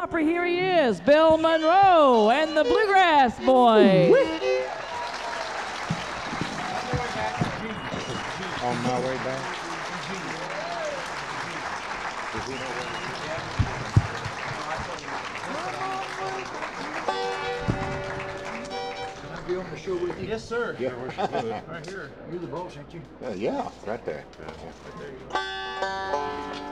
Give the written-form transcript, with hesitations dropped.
Opry, here he is, Bill Monroe and the Bluegrass Boys. On my way back. Be on the show with you? Yes, sir. Yeah. Right here. You're the boss, ain't you? Yeah, right there. Yeah, right there you go.